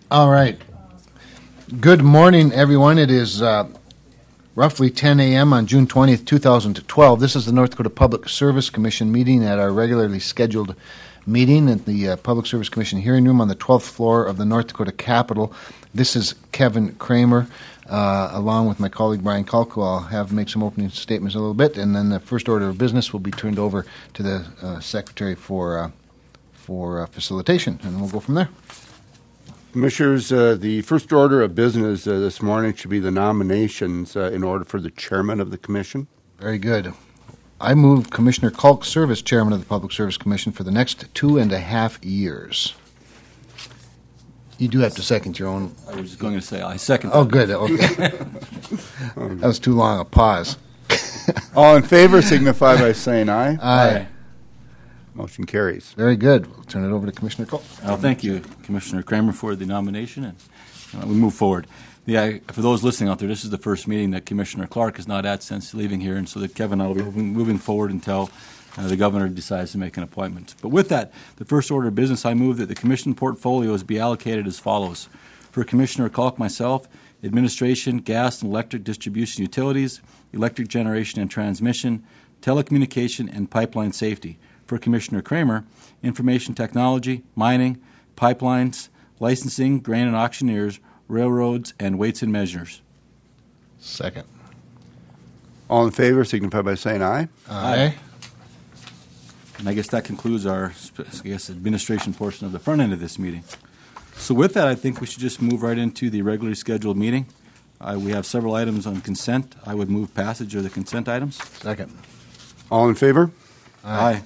All right. Good morning, everyone. It is roughly 10 a.m. on June 20th, 2012. This is the North Dakota Public Service Commission meeting at our regularly scheduled meeting at the Public Service Commission hearing room on the 12th floor of the North Dakota Capitol. This is Kevin Kramer, along with my colleague Brian Kalko. I'll have make some opening statements in a little bit, and then the first order of business will be turned over to the Secretary for facilitation, and we'll go from there. Commissioners, the first order of business this morning should be the nominations in order for the chairman of the commission. Very good. I move Commissioner Kalk serve as chairman of the Public Service Commission for the next 2.5 years. You do have to second your own. I was going to say I second. Oh, good. Okay. That was too long a pause. All in favor signify by saying aye. Aye. Motion carries. Very good. We'll turn it over to Commissioner Kalk. Thank you, Commissioner Kramer, for the nomination, and we move forward. For those listening out there, this is the first meeting that Commissioner Clark is not at since leaving here, and so that Kevin and I will be moving forward until the governor decides to make an appointment. But with that, the first order of business, I move that the commission portfolios be allocated as follows. For Commissioner Kalk, myself, administration, gas and electric distribution utilities, electric generation and transmission, telecommunication, and pipeline safety. For Commissioner Kramer, information technology, mining, pipelines, licensing, grain and auctioneers, railroads, and weights and measures. Second. All in favor signify by saying aye. Aye. And I guess that concludes our administration portion of the front end of this meeting. So with that, I think we should just move right into the regularly scheduled meeting. We have several items on consent. I would move passage of the consent items. Second. All in favor? Aye.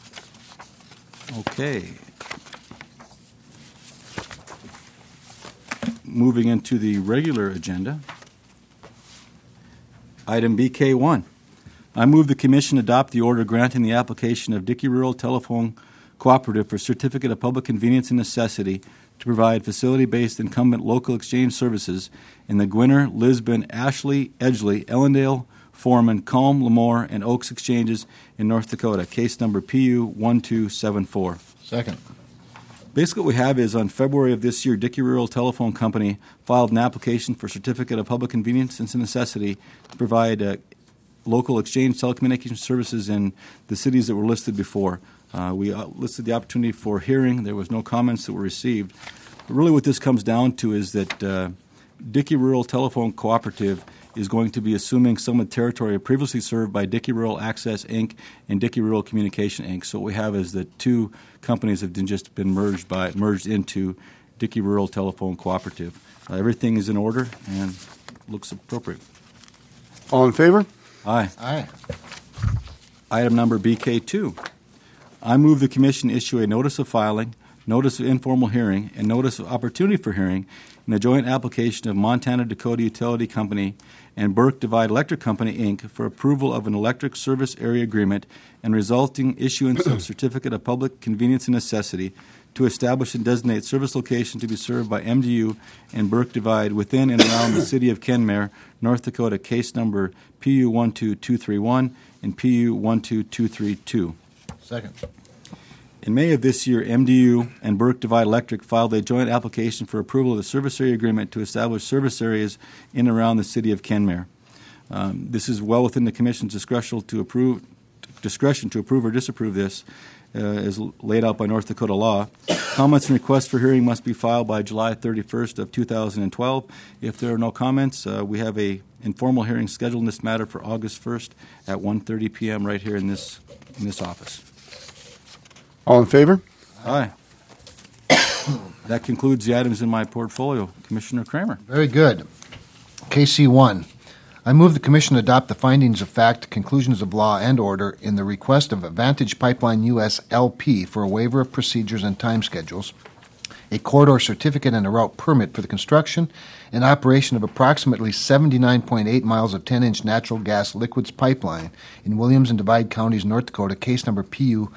Okay. Moving into the regular agenda. Item BK1. I move the Commission adopt the order granting the application of Dickey Rural Telephone Cooperative for Certificate of Public Convenience and Necessity to provide facility-based incumbent local exchange services in the Gwinner, Lisbon, Ashley, Edgeley, Ellendale, Foreman, Calm, Lemoore, and Oaks exchanges in North Dakota. Case number PU 1274. Second. Basically what we have is on February of this year, Dickey Rural Telephone Company filed an application for Certificate of Public Convenience and Necessity to provide local exchange telecommunication services in the cities that were listed before. We listed the opportunity for hearing. There was no comments that were received. But really what this comes down to is that Dickey Rural Telephone Cooperative is going to be assuming some of the territory previously served by Dickey Rural Access, Inc. and Dickey Rural Communication, Inc. So what we have is that two companies have just been merged into Dickey Rural Telephone Cooperative. Everything is in order and looks appropriate. All in favor? Aye. Aye. Item number BK2. I move the Commission issue a notice of filing, notice of informal hearing, and notice of opportunity for hearing in the joint application of Montana Dakota Utility Company and Burke Divide Electric Company, Inc. for approval of an electric service area agreement and resulting issuance of Certificate of Public Convenience and Necessity to establish and designate service location to be served by MDU and Burke Divide within and around the city of Kenmare, North Dakota, case number PU 12231 and PU 12232. Second. In May of this year, MDU and Burke Divide Electric filed a joint application for approval of the service area agreement to establish service areas in and around the city of Kenmare. This is well within the Commission's discretion to approve or disapprove this, as laid out by North Dakota law. Comments and requests for hearing must be filed by July 31st of 2012. If there are no comments, we have a informal hearing scheduled in this matter for August 1st at 1:30 p.m. right here in this office. All in favor? Aye. That concludes the items in my portfolio. Commissioner Kramer. Very good. KC1. I move the Commission adopt the findings of fact, conclusions of law, and order in the request of Advantage Pipeline US LP for a waiver of procedures and time schedules, a corridor certificate and a route permit for the construction and operation of approximately 79.8 miles of 10-inch natural gas liquids pipeline in Williams and Divide Counties, North Dakota, case number PU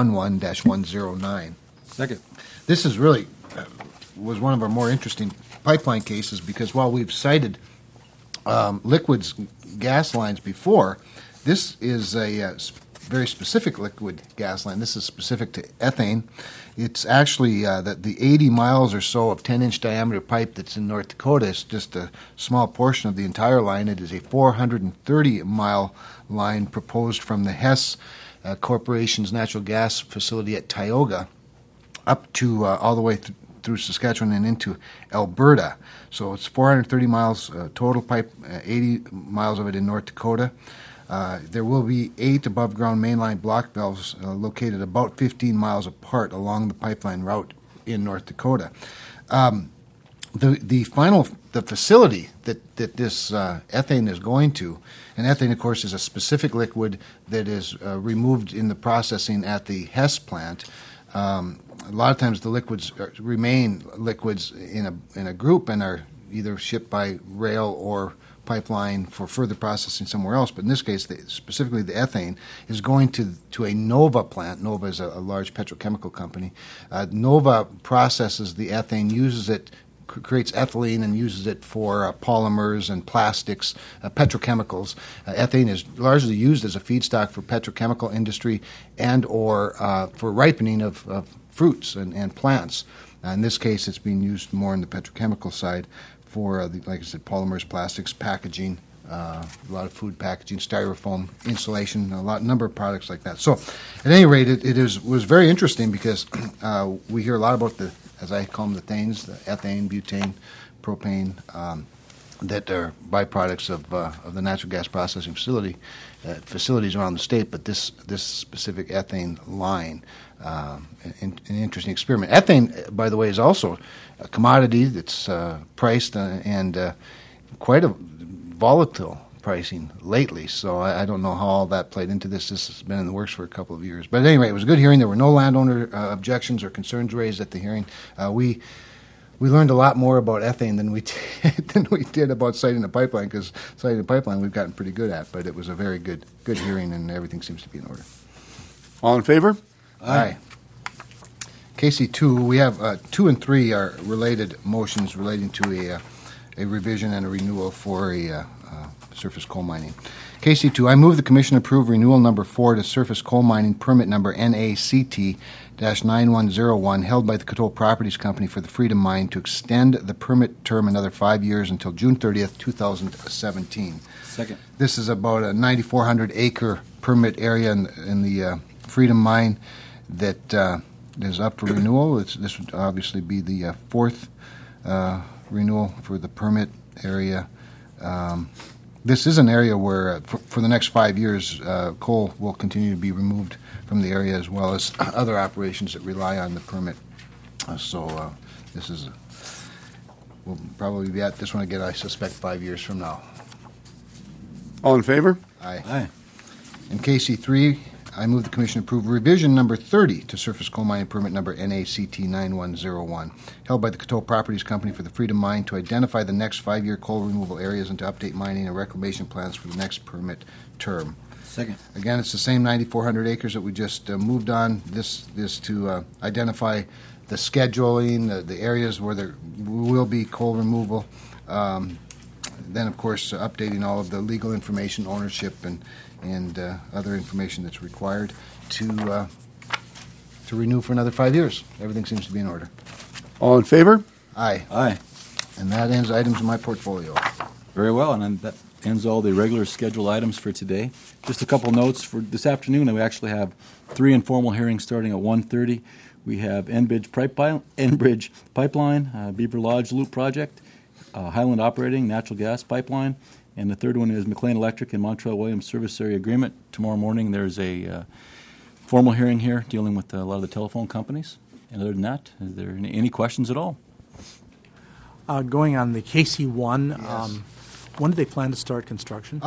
11-109. Second. This is really was one of our more interesting pipeline cases because while we've cited liquids gas lines before, this is a very specific liquid gas line. This is specific to ethane. It's actually the 80 miles or so of 10-inch diameter pipe that's in North Dakota is just a small portion of the entire line. It is a 430-mile line proposed from the Hess Corporation's natural gas facility at Tioga up to all the way through Saskatchewan and into Alberta. So it's 430 miles total pipe, 80 miles of it in North Dakota. There will be 8 above-ground mainline block valves located about 15 miles apart along the pipeline route in North Dakota. The facility that this ethane is going to, and ethane, of course, is a specific liquid that is removed in the processing at the Hess plant. A lot of times the liquids remain liquids in a group and are either shipped by rail or pipeline for further processing somewhere else. But in this case, specifically the ethane is going to a Nova plant. Nova is a large petrochemical company. Nova processes the ethane, uses it, creates ethylene and uses it for polymers and plastics, petrochemicals. Ethane is largely used as a feedstock for petrochemical industry and or for ripening of fruits and plants. In this case, it's being used more on the petrochemical side for, like I said, polymers, plastics, packaging, a lot of food packaging, styrofoam, insulation, number of products like that. So, at any rate, it was very interesting because we hear a lot about the, as I call them, the thanes, the ethane, butane, propane, that are byproducts of the natural gas processing facilities around the state. But this specific ethane line, an interesting experiment. Ethane, by the way, is also a commodity that's priced and quite a volatile pricing lately. So I don't know how all that played into this. This has been in the works for a couple of years. But anyway, it was a good hearing. There were no landowner objections or concerns raised at the hearing. We learned a lot more about ethane than we did about siting a pipeline, because siting a pipeline we've gotten pretty good at. But it was a very good hearing, and everything seems to be in order. All in favor? Aye. KC2, we have 2 and 3 are related motions relating to a revision and a renewal for a surface coal mining. KC2, I move the Commission approve renewal number 4 to surface coal mining permit number NACT-9101 held by the Coteau Properties Company for the Freedom Mine to extend the permit term another 5 years until June 30th, 2017. Second. This is about a 9,400 acre permit area in the Freedom Mine that is up for renewal. This would obviously be the 4th renewal for the permit area. This is an area where, for the next 5 years, coal will continue to be removed from the area, as well as other operations that rely on the permit. So this is we'll probably be at this one again, I suspect, 5 years from now. All in favor? Aye. Aye. In KC3, I move the Commission approve revision number 30 to surface coal mining permit number NACT-9101, held by the Coteau Properties Company for the Freedom Mine to identify the next 5-year coal removal areas and to update mining and reclamation plans for the next permit term. Second. Again, it's the same 9,400 acres that we just moved on. This to identify the scheduling, the areas where there will be coal removal. Then, of course, updating all of the legal information, ownership, and other information that's required to renew for another 5 years. Everything seems to be in order. All in favor? Aye. Aye. And that ends items in my portfolio. Very well, and then that ends all the regular scheduled items for today. Just a couple notes for this afternoon. We actually have 3 informal hearings starting at 1:30. We have Enbridge Pipeline, Beaver Lodge Loop Project, Highland Operating Natural Gas Pipeline, and the third one is McLean Electric and Montreal Williams Service Area Agreement. Tomorrow morning there's a formal hearing here dealing with a lot of the telephone companies. And other than that, is there any questions at all? Going on the KC1, Yes. when do they plan to start construction?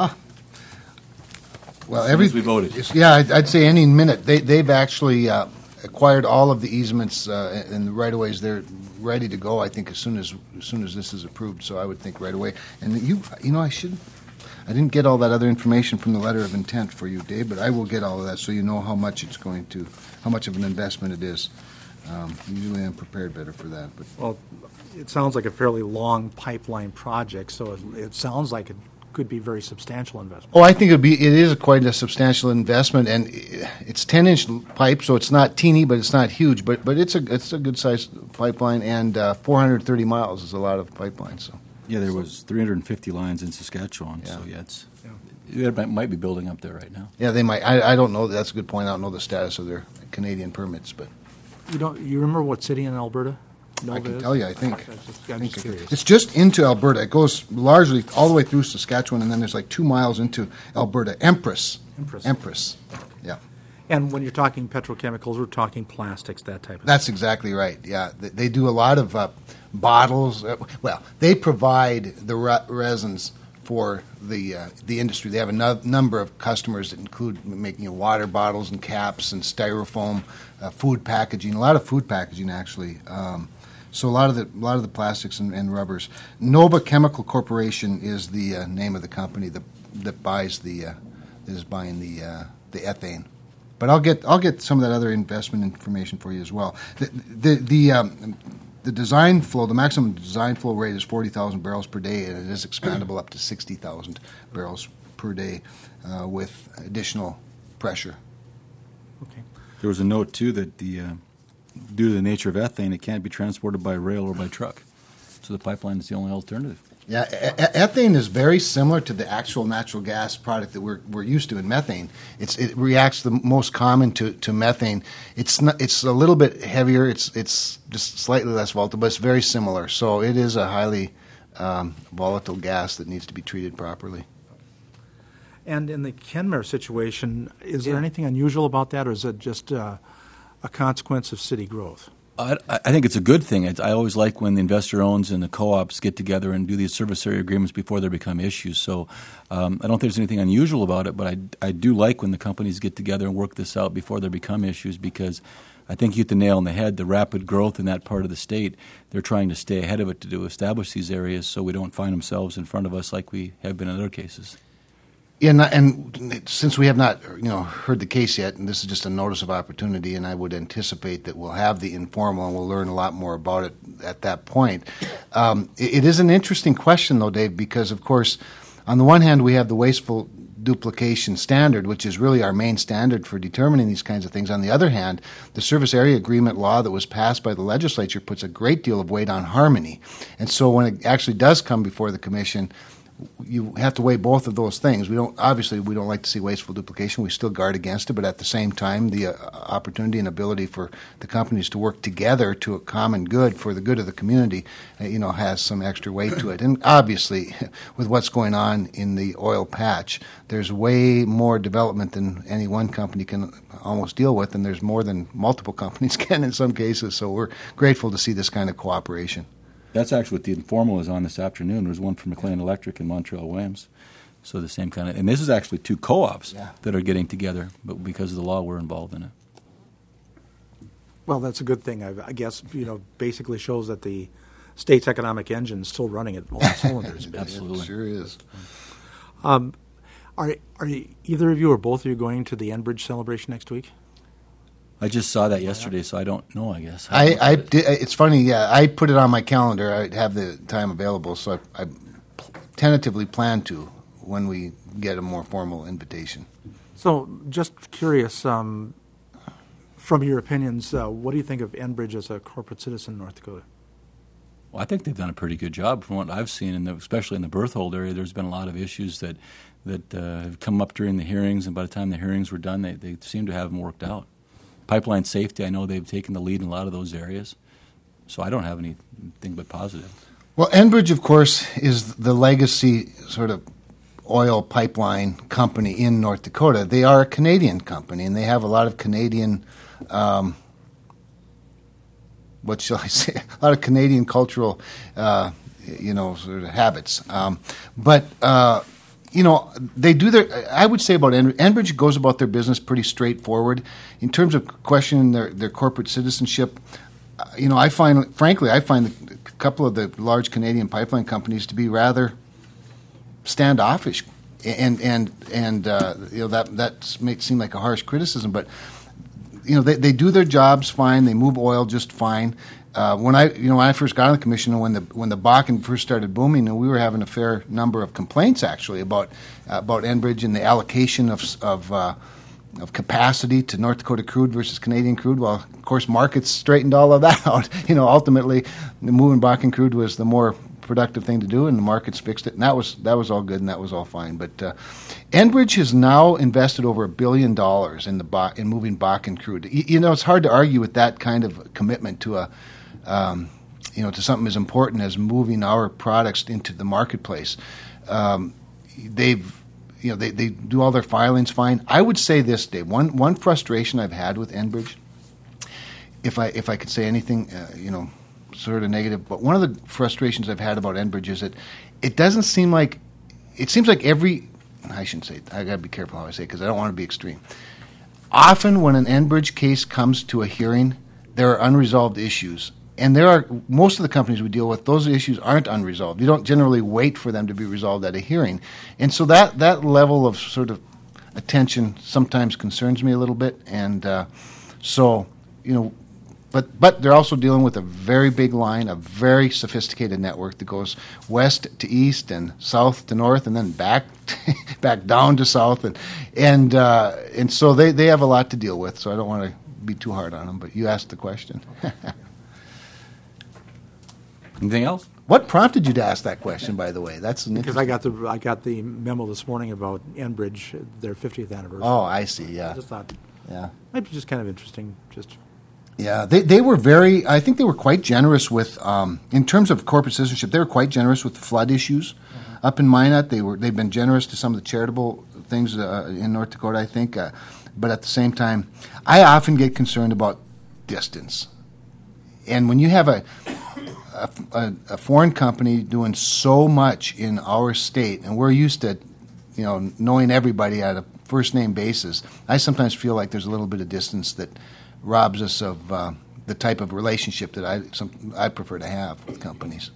Well, As soon as we voted. Yeah, I'd say any minute. They've actually acquired all of the easements and the right-of-ways. They're ready to go, I think, as soon as this is approved. So I would think right away. And I didn't get all that other information from the letter of intent for you, Dave, but I will get all of that so you know how much of an investment it is. Usually I'm prepared better for that. But Well, it sounds like a fairly long pipeline project, so it sounds like it could be very substantial investment. Oh, I think it is quite a substantial investment, and it's 10-inch pipe, so it's not teeny, but it's not huge. But it's a good sized pipeline, and 430 miles is a lot of pipeline. So Yeah, there was 350 lines in Saskatchewan, so it might be building up there right now. yeah, they might. I don't know. That's a good point. I don't know the status of their Canadian permits, but You remember what city in Alberta I Nova can is? tell you. I think. I'm just curious. It's just into Alberta. It goes largely all the way through Saskatchewan, and then there's like 2 miles into Alberta. Empress. Yeah. And when you're talking petrochemicals, we're talking plastics, that type of That's exactly right. Yeah, they do a lot of bottles. Well, they provide the resins for the industry. They have a number of customers that include making water bottles and caps and styrofoam, food packaging. A lot of food packaging, actually. So a lot of the plastics and rubbers. Nova Chemical Corporation is the name of the company that buys is buying the ethane. But I'll get some of that other investment information for you as well. The design flow, the maximum design flow rate is 40,000 barrels per day, and it is expandable up to 60,000 barrels per day with additional pressure. Okay. There was a note, too, that due to the nature of ethane, it can't be transported by rail or by truck. So the pipeline is the only alternative. Yeah, ethane is very similar to the actual natural gas product that we're used to in methane. It reacts the most common to methane. It's a little bit heavier. It's just slightly less volatile, but it's very similar. So it is a highly volatile gas that needs to be treated properly. And in the Kenmare situation, is there anything unusual about that, or is it just a consequence of city growth? I think it's a good thing. I always like when the investor owns and the co-ops get together and do these service area agreements before they become issues. So I don't think there's anything unusual about it, but I do like when the companies get together and work this out before they become issues, because I think you hit the nail on the head. The rapid growth in that part of the state, they're trying to stay ahead of it to establish these areas so we don't find themselves in front of us like we have been in other cases. Yeah, and since we have not, heard the case yet, and this is just a notice of opportunity, and I would anticipate that we'll have the informal and we'll learn a lot more about it at that point. It is an interesting question, though, Dave, because, of course, on the one hand, we have the wasteful duplication standard, which is really our main standard for determining these kinds of things. On the other hand, the service area agreement law that was passed by the legislature puts a great deal of weight on harmony. And so when it actually does come before the commission, you have to weigh both of those things. We don't like to see wasteful duplication. We still guard against it, but at the same time, the opportunity and ability for the companies to work together to a common good for the good of the community, has some extra weight to it. And obviously, with what's going on in the oil patch, there's way more development than any one company can almost deal with, and there's more than multiple companies can in some cases. So we're grateful to see this kind of cooperation. That's actually what the informal is on this afternoon. There's one from McLean Electric and Montreal Williams. So the same kind of, and this is actually two co-ops that are getting together, but because of the law, we're involved in it. Well, that's a good thing. I guess, basically shows that the state's economic engine is still running at all cylinders. Absolutely. It sure is. Are either of you or both of you going to the Enbridge celebration next week? I just saw that yesterday, so I don't know, I guess. I did, it's funny, yeah. I put it on my calendar. I have the time available, so I tentatively plan to when we get a more formal invitation. So, just curious, from your opinions, what do you think of Enbridge as a corporate citizen in North Dakota? Well, I think they've done a pretty good job from what I've seen, especially in the Berthold area. There's been a lot of issues that have come up during the hearings, and by the time the hearings were done, they seem to have them worked out. Pipeline safety, I know they've taken the lead in a lot of those areas. So I don't have anything but positive. Well, Enbridge, of course, is the legacy sort of oil pipeline company in North Dakota. They are a Canadian company, and they have a lot of Canadian, what shall I say, a lot of Canadian cultural, sort of habits. They do I would say about Enbridge goes about their business pretty straightforward. In terms of questioning their corporate citizenship, I find a couple of the large Canadian pipeline companies to be rather standoffish, and that may seem like a harsh criticism, but they do their jobs fine. They move oil just fine. when I first got on the commission, when the Bakken first started booming, we were having a fair number of complaints actually about Enbridge and the allocation of capacity to North Dakota crude versus Canadian crude. Well, of course, markets straightened all of that out. Ultimately, moving Bakken crude was the more productive thing to do, and the markets fixed it, and that was all good, and that was all fine. But Enbridge has now invested over $1 billion in moving Bakken crude. It's hard to argue with that kind of commitment to to something as important as moving our products into the marketplace. They do all their filings fine. I would say this, Dave. One frustration I've had with Enbridge, if I could say anything, sort of negative, but one of the frustrations I've had about Enbridge is that it seems like I shouldn't say it. I got to be careful how I say it because I don't want to be extreme. Often when an Enbridge case comes to a hearing, there are unresolved issues. And most of the companies we deal with, those issues aren't unresolved. You don't generally wait for them to be resolved at a hearing. And so that level of sort of attention sometimes concerns me a little bit. And but they're also dealing with a very big line, a very sophisticated network that goes west to east and south to north and then back down to south. And so they have a lot to deal with. So I don't want to be too hard on them, but you asked the question. Anything else? What prompted you to ask that question, by the way? That's because I got the memo this morning about Enbridge, their 50th anniversary. Oh, I see. Yeah. I just thought, yeah, might be just kind of interesting. Yeah, they were I think they were quite generous with, in terms of corporate citizenship, they were quite generous with flood issues. Up in Minot, they've been generous to some of the charitable things in North Dakota, I think. But at the same time, I often get concerned about distance. And when you have a foreign company doing so much in our state, and we're used to, knowing everybody at a first name basis, I sometimes feel like there's a little bit of distance that robs us of the type of relationship that I prefer to have with companies.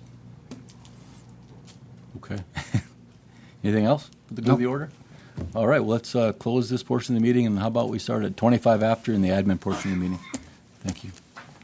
Okay. Anything else for the good of the order? All right. Well, let's close this portion of the meeting, and how about we start at 25 after in the admin portion of the meeting? Thank you.